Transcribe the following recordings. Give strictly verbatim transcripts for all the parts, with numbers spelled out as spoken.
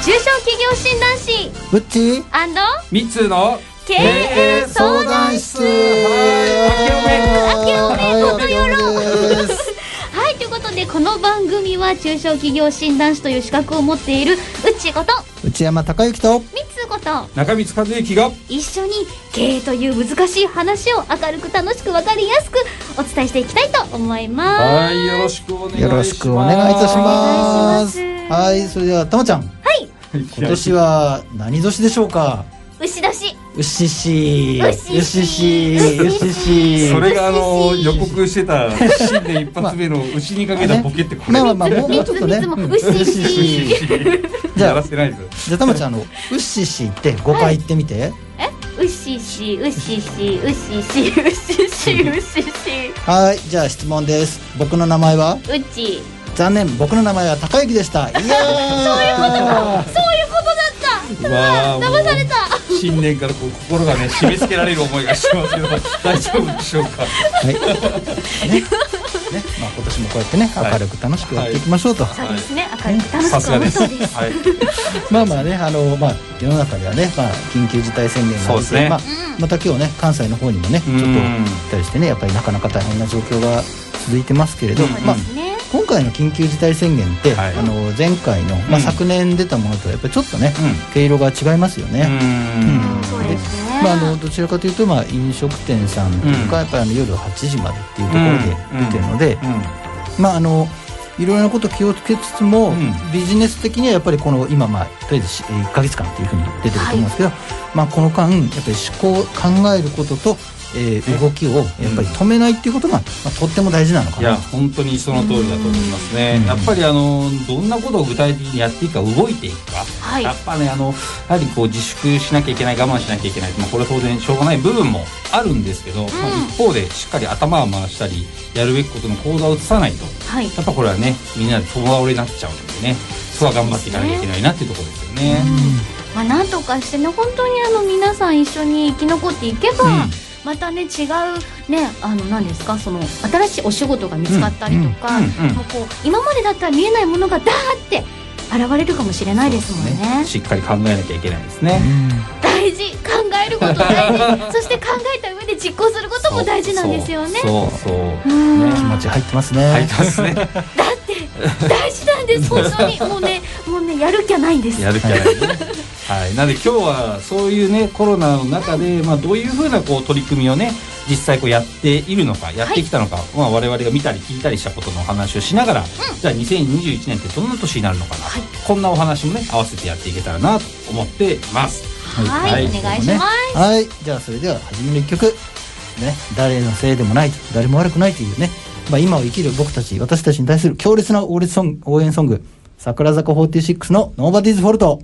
中小企業診断士うっちーみつの経営相談室。 はい、 明けおめはいことよろ。 明けおめですはい、ということでこの番組は中小企業診断士という資格を持っているうっちーこと内山孝之とみつこと中光和之が一緒に経営という難しい話を明るく楽しく分かりやすくお伝えしていきたいと思います。 はい、よろしくお願いします。 よろしくお願いいたしますお願いします。 はい、それではたまちゃん、 はい、 今年は何年でしょうか？ 牛年。 うししうししうししうししそれがあの予告してた新年一発目の牛にかけたボケってこれ、 まあまあまあもうもうちょっとねいつもうししじゃあやらせないぞ。 じゃあたまちゃん、あのうししってごかい言ってみて。 うししうししうししうししうししはい、じゃあ質問です。僕の名前は？ うち。 残念、僕の名前は孝之でした。いやーそういうことだったうわー、 騙された。 新年からこう心がね締め付けられる思いがしますけど大丈夫でしょうか？ はいねね、まあ今年もこうやってね、 はい明るく楽しくやっていきましょうと、 そうですね、明るく楽しくさすがです。 そうです。 はい、 まあまあね、あのまあ世の中ではね、まあ緊急事態宣言が出て、 そうですねまあまた今日ね関西の方にもねちょっとうん行ったりしてね、やっぱりなかなか大変な状況が続いてますけれど、 うんまあですね。 今回の緊急事態宣言って、 はいあの前回の、まあ、 うん昨年出たものとやっぱりちょっとね、 う毛色が違いますよね。 ん、 うん、そうですね。 まあ、あのどちらかというと、まあ、飲食店さんとか、 うんやっぱりあの夜はちじまでっていうところで出てるので、 うん、 まああのいろいろなこと気をつけつつも、 うんビジネス的にはやっぱりこの今、まあ、とりあえずしいっかげつかんっていうふうに出てると思うんですけど、まあ、この間やっぱり思考考えることと、えー動きをやっぱり止めないっていうことが、まあ、とっても大事なのかな。 いや本当にその通りだと思いますね。 うんやっぱりあのどんなことを具体的にやっていくか、動いていくか、 はいやっぱねあのやはりこう自粛しなきゃいけない、我慢しなきゃいけない、まあ、これは当然しょうがない部分もあるんですけど、まあ、一方でしっかり頭を回したりやるべきことの行動を移さないと、 はい。 やっぱこれはねみんなで遠倒れになっちゃうんでね、そこは頑張っていかなきゃいけないなっていうところですよね。 まあなんとかしてね、本当にあの皆さん一緒に生き残っていけば、 うんまたね違うね、あの何ですか、その新しいお仕事が見つかったりとか、 うんうんうんもうこう今までだったら見えないものがダーって現れるかもしれないですもんね。 しっかり考えなきゃいけないですね。 大事、考えること大事そして考えた上で実行することも大事なんですよね。 そうそうそううん気持ち入ってますね。 入ってますね。 だって大事なんです本当に。もうねもうねやる気はないんです。 やる気はないね。はい、なので今日はそういうねコロナの中で、まあ、どういうふうなこう取り組みをね実際こうやっているのか、やってきたのか、まあ、我々が見たり聞いたりしたことのお話をしながら、じゃあにせんにじゅういちねんってどんな年になるのかな、 はいこんなお話もね合わせてやっていけたらなと思っています。 はい、 はいお願いします。 はい、じゃあそれでは初めのいっきょく、ね、誰のせいでもないと、誰も悪くないというね、まあ、今を生きる僕たち、私たちに対する強烈な応援ソング、応援ソング、桜坂フォーティシックスの Nobody's Fault。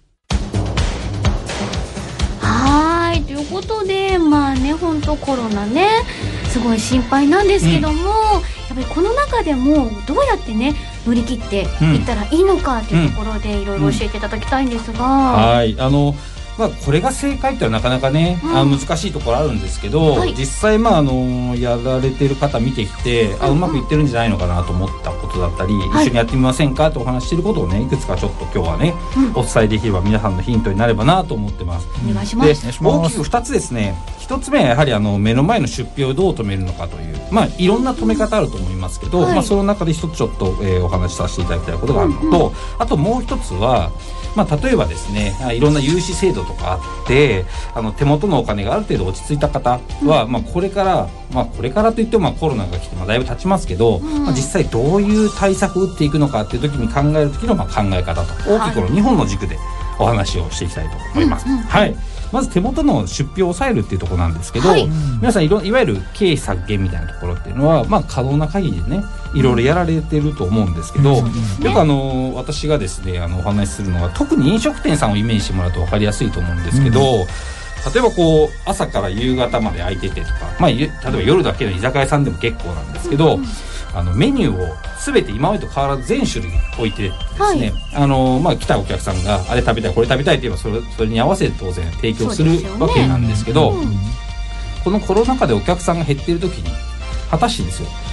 はーい、ということでまあね本当コロナねすごい心配なんですけども、やっぱりこの中でもどうやってね乗り切っていったらいいのかというところでいろいろ教えていただきたいんですが、 はいあのまあ、これが正解ってのはなかなかね、 うんあ難しいところあるんですけど、 はい実際まああのやられてる方見てきて、あうんうんうまくいってるんじゃないのかなと思ったことだったり、 はい一緒にやってみませんかとお話ししてることをねいくつかちょっと今日はね、 うんお伝えできれば皆さんのヒントになればなと思ってます。 お願いしま。 です願いします大きくふたつですね。ひとつめはやはりあの目の前の出費をどう止めるのかという、まあいろんな止め方あると思いますけど、 はいまあその中で一つちょっと、えーお話しさせていただきたいことがあるのと、 うんうんあともう一つは、まあ例えばですね、あいろんな融資制度とかあって、あの手元のお金がある程度落ち着いた方は、うん、まあこれからまあこれからといってもまあコロナが来てまあだいぶ経ちますけど、 うんまあ実際どういう対策を打っていくのかっていう時に考える時のまあ考え方と大きくこのにほんの軸でお話をしていきたいと思います。 うんうんはい。まず手元の出費を抑えるっていうところなんですけど、 はい皆さんいろいわゆる経費削減みたいなところっていうのは、まあ、可能な限りでねいろいろやられてると思うんですけど、 うんよくあの私がですねあのお話しするのは特に飲食店さんをイメージしてもらうと分かりやすいと思うんですけど、 うん例えばこう朝から夕方まで空いててとか、まあ、ゆ例えば夜だけの居酒屋さんでも結構なんですけど、 うんうんあのメニューを全て今までと変わらず全種類置いてですね、あのまあ、来たお客さんがあれ食べたいこれ食べたいって言えばそれそれに合わせて当然提供するそうですよねわけなんですけど、 うんこのコロナ禍でお客さんが減っている時に果たしてですよ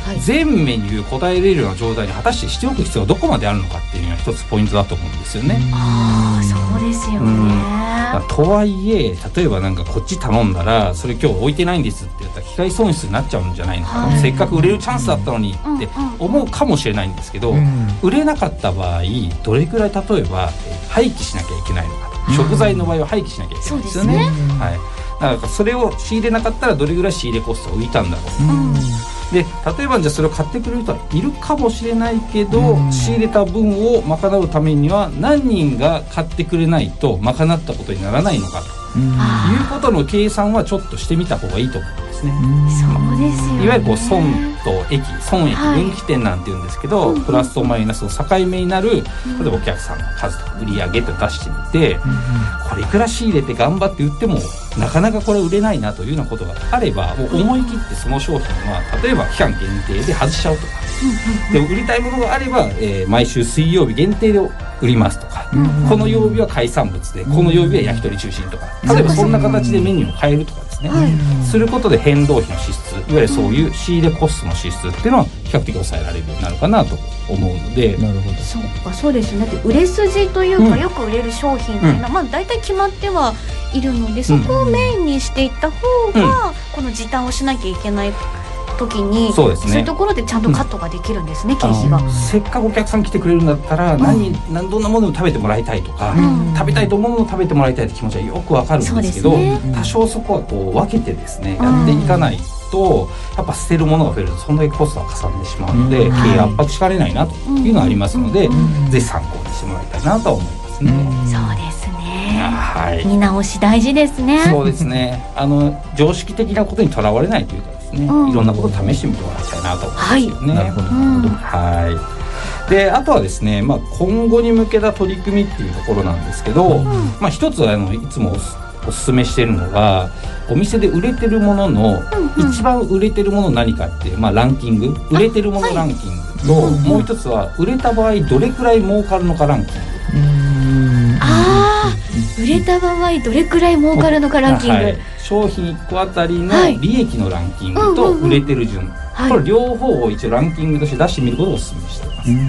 はい、 全メニュー答えれるような状態に果たしてしておく必要がどこまであるのかっていうのが一つポイントだと思うんですよね。 ああ、そうですよね。 とはいえ例えばなんかこっち頼んだらそれ今日置いてないんですって言ったら機械損失になっちゃうんじゃないのかな、はい、せっかく売れるチャンスだったのにって思うかもしれないんですけど、うん、売れなかった場合どれくらい例えば廃棄しなきゃいけないのかと、うん、食材の場合は廃棄しなきゃいけないんですよね。そうですね、はい、だからそれを仕入れなかったらどれぐらい仕入れコストが浮いたんだろう、うん、で例えばじゃあそれを買ってくれる人はいるかもしれないけど、うん、仕入れた分を賄うためには何人が買ってくれないと賄ったことにならないのかと、うん、いうことの計算はちょっとしてみた方がいいと思うんですね。 そうですよね。 いわゆるこう損と益、損益分岐点なんて言うんですけど、はい、プラスとマイナスの境目になる、例えばお客さんの数とか売り上げと出してみて、うん、これいくら仕入れて頑張って売ってもなかなかこれ売れないなというようなことがあれば、もう思い切ってその商品は例えば期間限定で外しちゃうとか、で売りたいものがあれば、えー、毎週水曜日限定で売りますとか、うん、この曜日は海産物でこの曜日は焼き鳥中心とか、例えばそんな形でメニューを変えるとかですね、はい、することで変動費の支出、いわゆるそういう仕入れコストの支出っていうのは比較的抑えられるようになるかなと思うので。 なるほど。 そうか、そうですね。だって売れ筋というか、うん、よく売れる商品っていうのは、うん、まあ大体決まってはいるので、そこをメインにしていった方が、うん、この時短をしなきゃいけない時に、そうですね、そういうところでちゃんとカットができるんですね、うん、経費が。 せっかくお客さん来てくれるんだったら、うん、何, 何どんなものを食べてもらいたいとか、うん、食べたいと思うものを食べてもらいたいって気持ちはよくわかるんですけど、ね、多少そこはこう分けてですね、やっていかないと、やっぱ捨てるものが増えるとそんだけコストがかさんでしまうので、うん、経営圧迫しかねないなというのがありますので、うん、ぜひ参考にしてもらいたいなとは思いますね。うん、 そうですね。 はい、 見直し大事ですね。 そうですね。あの常識的なことにとらわれないというかですね、うん、いろんなことを試してみてもらいたいなと思いますよね。はい、なるほど、うん、はい。であとはですね、まあ、今後に向けた取り組みっていうところなんですけど、うん、まあ、一つあのいつもおすおすすめしているのが、お店で売れてるものの、うんうん、一番売れてるもの何かっていう、まあ、ランキング、売れてるものランキングと、はい、もう一つは売れた場合どれくらい儲かるのかランキング。うーん、あー、売れた場合どれくらい儲かるのかランキング、はい、 商品いっこあたりの利益のランキングと売れてる順、はい、これ両方を一応ランキングとして出してみることをお勧めしています。うんうん、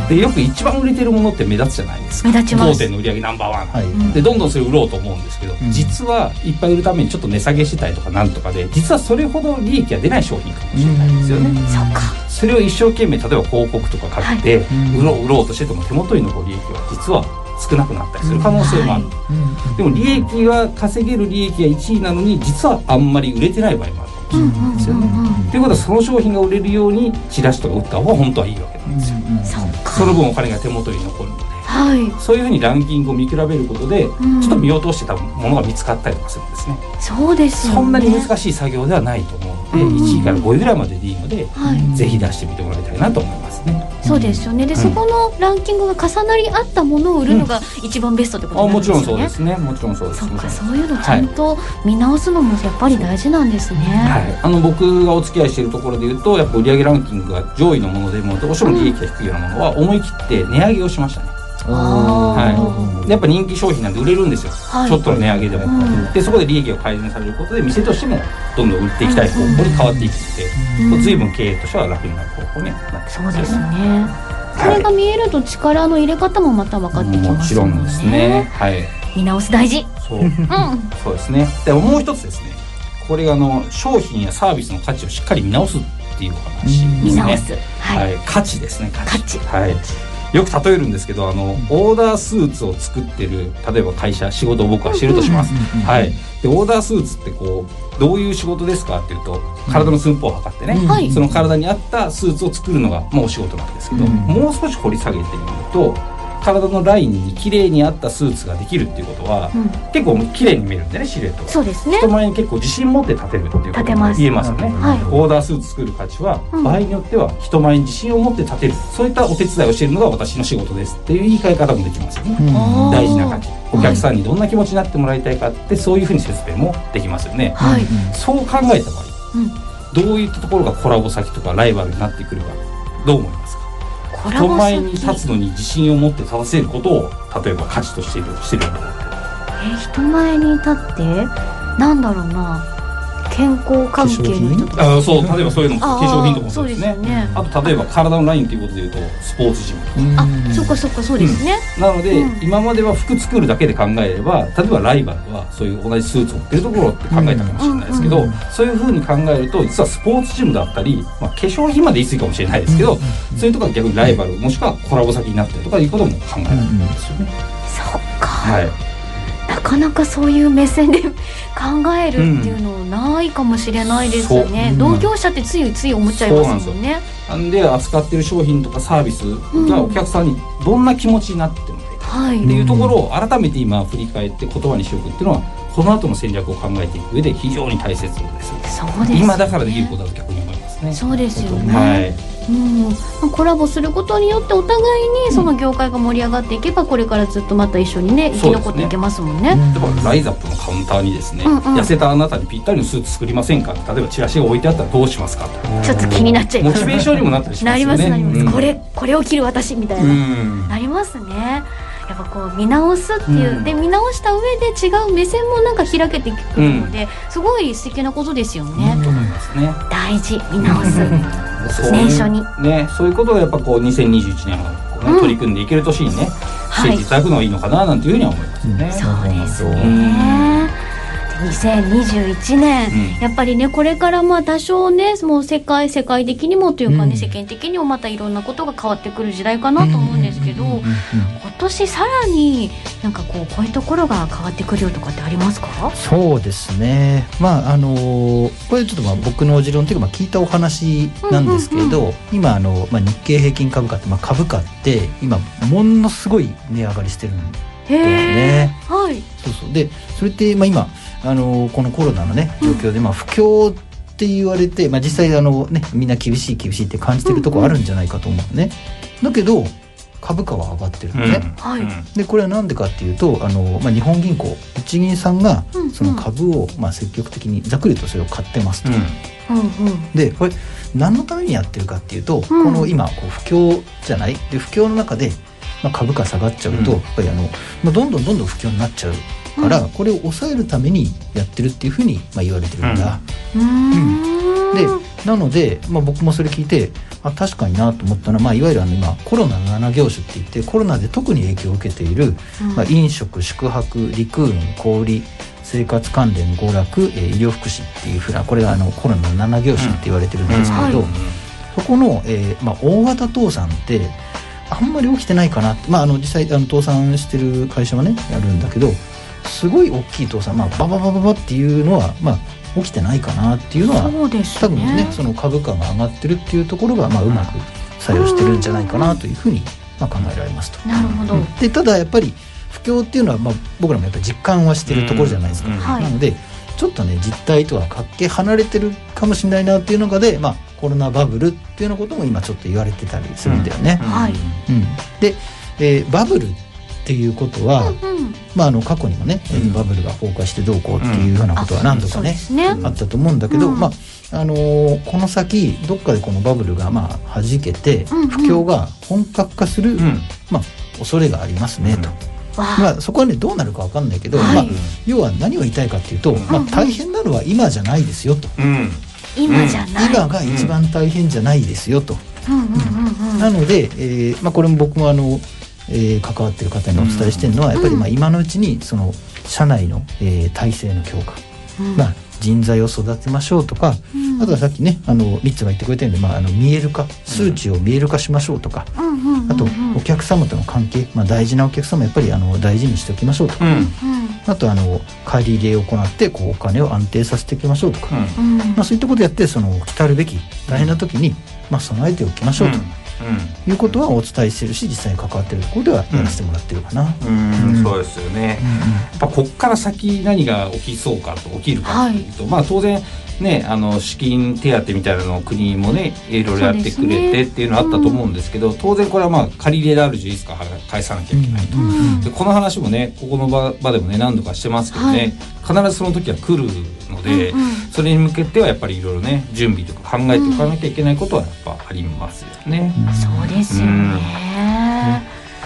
でよく一番売れてるものって目立つじゃないですか。 目立ちます。 当店の売り上げナンバーワン、はい、でどんどんそれ売ろうと思うんですけど、うん、実はいっぱい売るためにちょっと値下げしたりとかなんとかで、実はそれほど利益が出ない商品かもしれないですよね。 そうか。 それを一生懸命例えば広告とか買って、はい、売ろう売ろうとしてても手元に残る利益は実は少なくなったりする可能性もある、はい、でも利益は稼げる利益がいちいなのに実はあんまり売れてない場合もあるかもしれないですよね。ということはその商品が売れるようにチラシとか売った方が本当はいいわけなんですよ。うんうん、その分お金が手元に残るので、はい、そういうふうにランキングを見比べることで、うん、ちょっと見落としてたものが見つかったりとかするんですね。 そうですよね。 そんなに難しい作業ではないと思うので、うんうん、いちいからごいぐらいまででいいので、はい、ぜひ出してみてもらいたいなと思いますね。 そうですよね。で、うん、そこのランキングが重なり合ったものを売るのが一番ベストってことなんですよね。 うん、あ、もちろんそうですね。もちろんそうです。 そうか、そういうのちゃんと見直すのもやっぱり大事なんですね。 はい、あの僕がお付き合いしているところでいうと、やっぱ売上ランキングが上位のものでもどうしても利益が低いようなものは思い切って値上げをしましたね。はい、やっぱ人気商品なんで売れるんですよ、はい、ちょっとの値上げでも、うん、でそこで利益が改善されることで店としてもどんどん売っていきたい方向に変わっていくので、うん、随分経営としては楽になる方向になってます。 そうですね。それが見えると力の入れ方もまた分かってきますよね。 もちろんですね、はい、 見直す大事。 そう、うん、そうですね。でももう一つですね、これがあの商品やサービスの価値をしっかり見直すっていう話ですね。 見直す、 はい、はい、価値ですね。 価値、 はい、よく例えるんですけど、あのオーダースーツを作ってる例えば会社、仕事を僕はしてるとします、はい、でオーダースーツってこうどういう仕事ですかっていうと、体の寸法を測ってね、うん、その体に合ったスーツを作るのが、まあ、お仕事なんですけど、うん、もう少し掘り下げてみると、体のラインに綺麗に合ったスーツができるっていうことは、うん、結構綺麗に見えるんでね、シルエットが。 そうですね。 人前に結構自信持って立てるっていうことが言えますよね、はい、オーダースーツ作る価値は、うん、場合によっては人前に自信を持って立てる、そういったお手伝いをしているのが私の仕事ですっていう言い換え方もできますよね、うん、大事な価値、お客さんにどんな気持ちになってもらいたいかって、そういうふうに説明もできますよね、はい、そう考えた場合、うん、どういったところがコラボ先とかライバルになってくるか、どう思いますか？人前に立つのに自信を持って立たせることを例えば価値としているしてるんだろうって、 え人前に立ってなんだろうな、 健康関係の人とか、 あそう例えばそういうのも化粧品とかもそうですね。 そうですよね。 あと例えば体のラインということでいうとスポーツジムとか、 あ、そっかそっか、そうですね、 うん、なので、 うん、 今までは服作るだけで考えれば、例えばライバルはそういう同じスーツを売ってるところって考えたかもしれないですけど、うんうんうん、そういうふうに考えると実はスポーツジムだったり、まあ、化粧品まで言い過ぎかもしれないですけど、うんうんうん、そういうところが逆にライバルもしくはコラボ先になったりとかいうことも考えられるんですよね、うんうん、 そっか、 はい、 なかなかそういう目線で考えるっていうのないかもしれないですよね、うん、同業者ってついつい思っちゃいますもんね。 なんで扱ってる商品とかサービスがお客さんにどんな気持ちになってもらえる、うん、っていうところを改めて今振り返って言葉にしておくっていうのは、この後の戦略を考えていく上で非常に大切です。 そうですね、 今だからできることだと逆に思いますね。 そうですよね、 はい、 うん、コラボすることによってお互いにその業界が盛り上がっていけば、これからずっとまた一緒にね生き残っていけますもんね。 例えばライザップのカウンターにですね、うんうん、痩せたあなたにぴったりのスーツ作りませんか、例えばチラシが置いてあったらどうしますか、 ちょっと気になっちゃいます。 モチベーションにもなったりしますよね。 なりますなります、 うん、 これこれを着る私みたいな、うん、なりますね。やっぱこう見直すっていう、うん、で見直した上で違う目線もなんか開けてくるので、うん、すごい素敵なことですよね。 と思いますね。 大事、見直す年初にね、そういうことがやっぱこうにせんにじゅういちねんはこう、ね、うん、取り組んでいける年にね、していただくのがいいのかななんていうふうには思いますね、 うん、そうですね。にせんにじゅういちねん、うん、やっぱりねこれからまあ多少ねもう世界世界的にもというかね、うん、世間的にもまたいろんなことが変わってくる時代かなと思うんですけど、うんうんうんうん、今年さらになんかこうこういうところが変わってくるよとかってありますか？ そうですね、まああのー、これちょっとまあ僕の持論というかまあ聞いたお話なんですけど、うんうんうん、今あの、まあ、日経平均株価って、まあ、株価って今ものすごい値上がりしてるんだよね。 はい、 そうそうでそれってまあ今あのこのコロナのね状況で、まあ、不況って言われて、まあ、実際あの、ね、みんな厳しい厳しいって感じてるところあるんじゃないかと思うね、うんうん、だけど株価は上がってるのね、うんはい、でこれはなんでかっていうとあの、まあ、日本銀行日銀さんがその株を、まあ、積極的にざっくりとそれを買ってますと、うんうん、でこれ何のためにやってるかっていうと、うん、この今こう不況じゃないで不況の中で、まあ、株価下がっちゃうと、うん、やっぱりあの、まあ、どんどんどんどん不況になっちゃうから、うん、これを抑えるためにやってるっていうふうにまあ言われてるんだ、うんうん、でなので、まあ、僕もそれ聞いてあ確かになと思ったのは、まあ、いわゆるあの今コロナのなな業種っていってコロナで特に影響を受けている、うんまあ、飲食宿泊陸運小売生活関連娯楽、えー、医療福祉っていうふうなこれがあのコロナのなな業種って言われてるんですけど、うんうんはい、そこの、えーまあ、大型倒産ってあんまり起きてないかな、まあ、あの実際あの倒産してる会社はねやるんだけどすごい大きい倒産、まあ、バババババっていうのは、まあ、起きてないかなっていうのはそうですね、 多分ねその株価が上がってるっていうところが、まあ、うまく作用してるんじゃないかなというふうに、まあ、考えられますと。 なるほど、 うん、でただやっぱり不況っていうのは、まあ、僕らもやっぱり実感はしてるところじゃないですか、うんうん、なのでちょっとね実態とはかけ離れてるかもしれないなっていうのがで、まあ、コロナバブルっていうようなことも今ちょっと言われてたりするんだよね、 うんはいうん、で、えー、バブルっていうことは、うんうんまあ、あの過去にもね、うん、バブルが崩壊してどうこうっていうふうなことは何度かね、うん、あ, ねあったと思うんだけど、うんまああのー、この先どっかでこのバブルがまあ弾けて、うんうん、不況が本格化する、うんまあ、恐れがありますね、うん、と。まあ、そこはねどうなるか分かんないけど、はいまあ、要は何を言いたいかっていうと、うんまあ、大変なのは今じゃないですよと、うん、 今じゃない今が一番大変じゃないですよと、うんうんうん、なので、えーまあ、これも僕もあのえー、関わっている方にお伝えしているのは、うん、やっぱりまあ今のうちにその社内の、えー、体制の強化、うんまあ、人材を育てましょうとか、うん、あとはさっきねあのリッツが言ってくれたように、まあ、あの見える化数値を見える化しましょうとか、うん、あとお客様との関係、まあ、大事なお客様やっぱりあの大事にしておきましょうとか、うん、あとあの借り入れを行ってこうお金を安定させていきましょうとか、うんまあ、そういったことをやってその来たるべき大変な時に、まあ、備えておきましょうと、うんうん、いうことはお伝えしてるし実際に関わってるところではやらせてもらってるかな、 うんうんうん、そうですよね、うんうん、やっぱこっから先何が起きそうかと起きるかというと、はい、まあ当然ねあの資金手当みたいなのを国もねいろいろやってくれてっていうのはあったと思うんですけど、ねうん、当然これはまあ借り入れであるじゃいつか返さなきゃいけないと、うんうん、でこの話もねここの 場, 場でもね何度かしてますけどね、はい、必ずその時は来るので、うんうん、それに向けてはやっぱりいろいろね準備とか考えておかなきゃいけないことはやっぱありますよね、 うん、そうですよね、うんま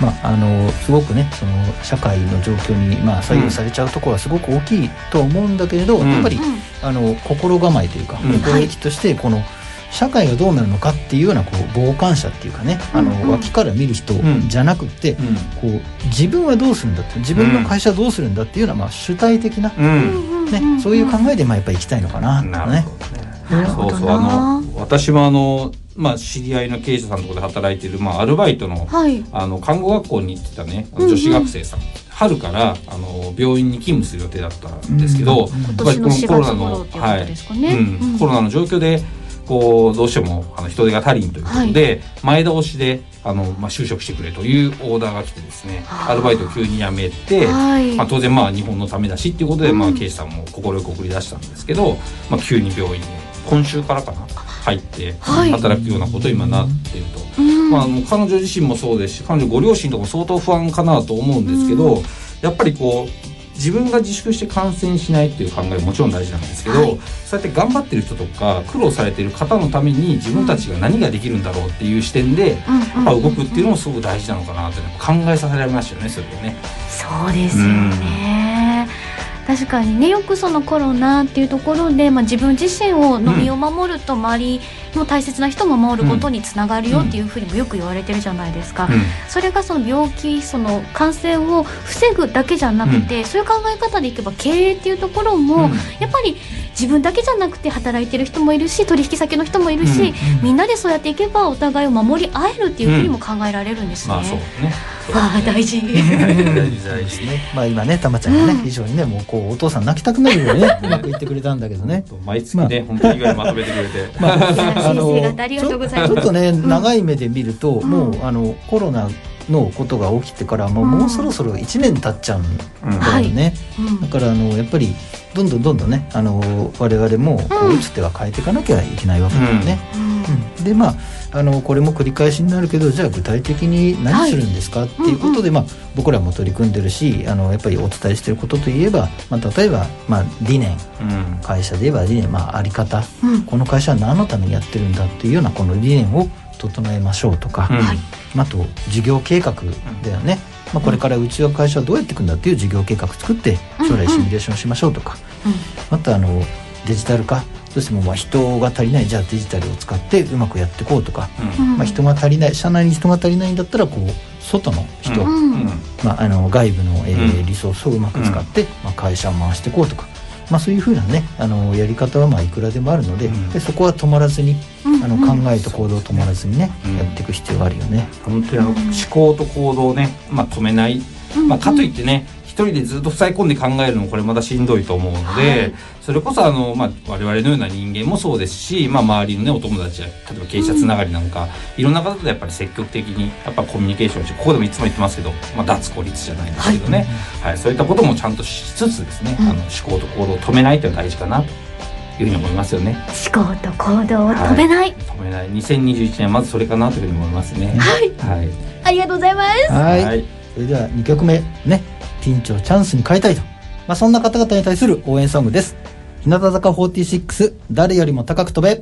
まあ、あのすごくねその社会の状況に、まあ、左右されちゃうところはすごく大きいと思うんだけれど、うん、やっぱり、うん、あの心構えというか、うん、心意気としてこの社会がどうなるのかっていうようなこう傍観者っていうかね、あの、うん、脇から見る人じゃなくて、うん、こう自分はどうするんだって自分の会社はどうするんだっていうような、まあ、主体的な、うんね、そういう考えでまあやっぱりいきたいのかなとね。 そうそう、あの私もあのまあ、知り合いの経営者さんのところで働いている、まあ、アルバイトの、はい、あの看護学校に行ってたね女子学生さん、うんうん、春からあの病院に勤務する予定だったんですけど、うんうん、 今年のしがつ頃っていうことですかね、はいうんうん、 コロナの状況でこうどうしてもあの人手が足りんということで、はい、前倒しであの、まあ、就職してくれというオーダーが来てですね、アルバイトを急に辞めて、はいまあ、当然まあ日本のためだしっていうことで、うんまあ、経営者さんも快く送り出したんですけど、まあ、急に病院に今週からかな入って働くようなことに今なっていると、はいまあ、もう彼女自身もそうですし彼女ご両親とかも相当不安かなと思うんですけど、うん、やっぱりこう自分が自粛して感染しないっていう考えももちろん大事なんですけど、はい、そうやって頑張ってる人とか苦労されてる方のために自分たちが何ができるんだろうっていう視点で、うん、やっぱ動くっていうのもすごく大事なのかなって考えさせられましたよねそれでね。 そうですよね、うん、確かにねよくそのコロナっていうところで、まあ、自分自身をの身を守ると周りの大切な人を守ることにつながるよっていうふうにもよく言われてるじゃないですか、うん、それがその病気その感染を防ぐだけじゃなくて、うん、そういう考え方でいけば経営っていうところも、うん、やっぱり自分だけじゃなくて働いてる人もいるし取引先の人もいるし、うんうん、みんなでそうやっていけばお互いを守り合えるっていうふうにも考えられるんですね、うんまあそうねあ大事大事大事ね。まあ今ねたまちゃんがね、うん、非常にねもうこうお父さん泣きたくなるようにねうまく言ってくれたんだけどね毎月ね、まあ、本当に意外にまとめてくれてまああのありがとうございます。 ちょっとね長い目で見ると、うん、もうあのコロナのことが起きてからもう、うん、もうそろそろいちねん経っちゃうんだよね、うんはい、だからあのやっぱりどんどんどんどんねあの我々もこう打つ手は変えていかなきゃいけないわけだよね、うんうん、でまああのこれも繰り返しになるけどじゃあ具体的に何するんですか、はい、っていうことで、まあ、僕らも取り組んでるしあのやっぱりお伝えしていることといえば、まあ、例えば、まあ、理念、うん、会社で言えば理念、まあ、あり方、うん、この会社は何のためにやってるんだっていうようなこの理念を整えましょうとか、うん、あと事業計画だよね、まあ、これからうちは会社はどうやっていくんだっていう事業計画作って将来シミュレーションしましょうとか、うんうん、あとあのデジタル化どうしてもまあ人が足りないじゃあデジタルを使ってうまくやっていこうとか、うんまあ、人が足りない社内に人が足りないんだったらこう外の人、うんまあ、あの外部の、えー、リソースをうまく使って、まあ、会社を回していこうとか、まあ、そういうふうなねあのやり方はまあいくらでもあるので、うん、でそこは止まらずにあの考えと行動を止まらずにね、うん、やっていく必要があるよね。 本当にあの思考と行動をね、まあ、止めない、まあ、かといってね一人でずっと塞い込んで考えるのもこれまだしんどいと思うので、はい、それこそあの、まあ、我々のような人間もそうですし、まあ、周りの、ね、お友達や例えば経営者つながりなんか、うん、いろんな方とやっぱり積極的にやっぱコミュニケーションしてここでもいつも言ってますけど、まあ、脱孤立じゃないですけどね、はいはい、そういったこともちゃんとしつつですね、うん、あの思考と行動を止めないというのが大事かなというふうに思いますよね。 思考と行動を止めない、はい、 止めないにせんにじゅういちねんはまずそれかなというふうに思いますね。 はい、はい、ありがとうございます。 はい、はい、それではにきょくめねピンチをチャンスに変えたいと、まあ、そんな方々に対する応援ソングです。日向坂フォーティーシックス誰よりも高く飛べ。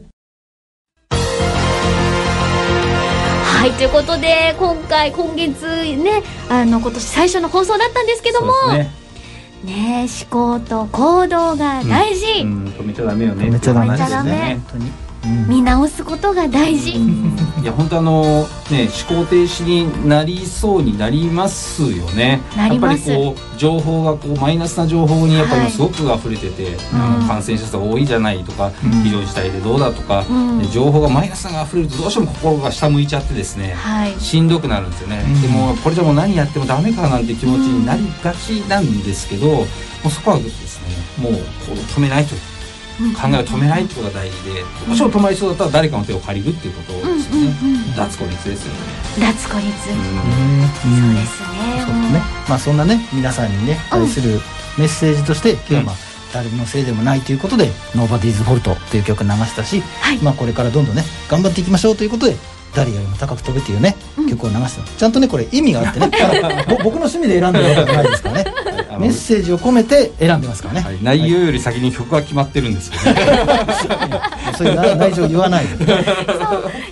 はいということで今回今月ねあの今年最初の放送だったんですけどもねね思考と行動が大事、 うんうん、止めちゃダメよね。 止めちゃダメですよね。本当にうん、見直すことが大事、うん、 いや本当あのね思考停止になりそうになりますよね。 なります。 やっぱりこう情報がこうマイナスな情報にやっぱりすごく溢れてて、はい、感染者数が多いじゃないとか、うん、非常事態でどうだとか、うん、情報がマイナスが溢れるとどうしても心が下向いちゃってですね、はい、しんどくなるんですよね、うん、でもこれじゃもう何やってもダメかなんて気持ちになりがちなんですけど、もうそこはですねもうこう止めないと考えを止めないってことが大事で、もちろん止まりそうだったら誰かの手を借りるっていうことですよね、うんうんうん、脱孤立ですよね。 脱孤立、うん、そうですね、 そうね、まあ、そんなね皆さんにね対するメッセージとして今日はまあ、うん、誰のせいでもないということで Nobody's Fault という曲流したし、はい、まあ、これからどんどんね頑張っていきましょうということで誰よりも高く飛べというね、うん、曲を流した。ちゃんとねこれ意味があってね僕の趣味で選んでるわけじゃないですからねメッセージを込めて選んでますからね、はい、 内容より先に曲が決まってるんですけど、ね、 そういう内情言わないでそうでもね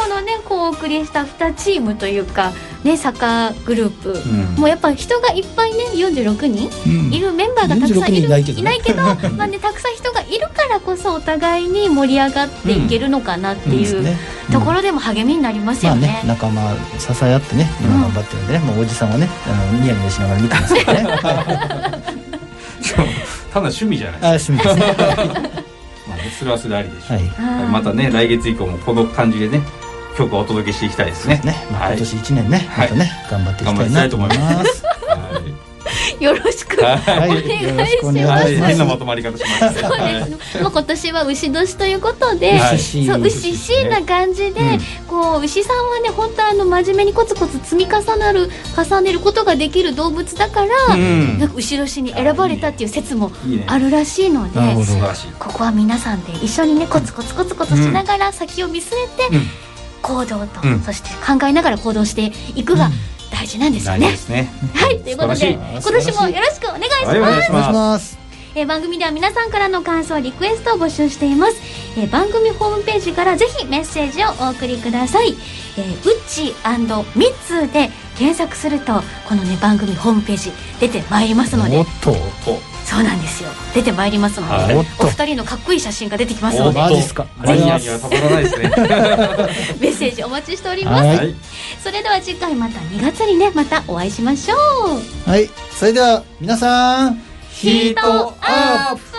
このねこうお送りしたにチームというかねサッカーグループ、うん、もうやっぱ人がいっぱいねよんじゅうろくにんいるメンバーがたくさんいる、うん、いないけど、ね、まあねたくさん人がいるからこそお互いに盛り上がっていけるのかなっていう、うんねうん、ところでも励みになりますよね。 まあ、ね仲間支え合ってね今頑張ってるんでね、うん、もうおじさんはねあのニヤニヤしながら見てますからね。 ただ趣味じゃない。 あ趣味ですね。 まあねそれはそれありでしょう。はい、またね来月以降もこの感じでね曲をお届けしていきたいですね。 ね、まあ、今年いちねんね、はい、またね頑張っていきたいなと思います。 よろしくお願いします。 はい、変なまとまり方しました。 そうですね。まあ今年は牛年ということで、はい、そう牛しな感じで、うん、こう牛さんはね本当あの真面目にコツコツ積み重なる重ねることができる動物だから、うん、なんか牛年に選ばれたっていう説もあるらしいので、いいね、ここは皆さんで一緒にねコツコツコツコツしながら先を見据えて、うん、行動と、うん、そして考えながら行動していくが、うん大事なんですよね。 大事ですね。 はい、ということで今年もよろしくお願いします。 お願いします。 えー、番組では皆さんからの感想リクエストを募集しています。えー、番組ホームページからぜひメッセージをお送りください。えー、ウッチー&ミッツーで検索するとこのね番組ホームページ出てまいりますので、 おっとそうなんですよ、出てまいりますので、はい、お二人のかっこいい写真が出てきますので、 マジっすか、 マニアにはたまらないですね。 メッセージお待ちしております。はい、それでは次回またにがつにねまたお会いしましょう。 はい、それでは皆さんヒートアップ。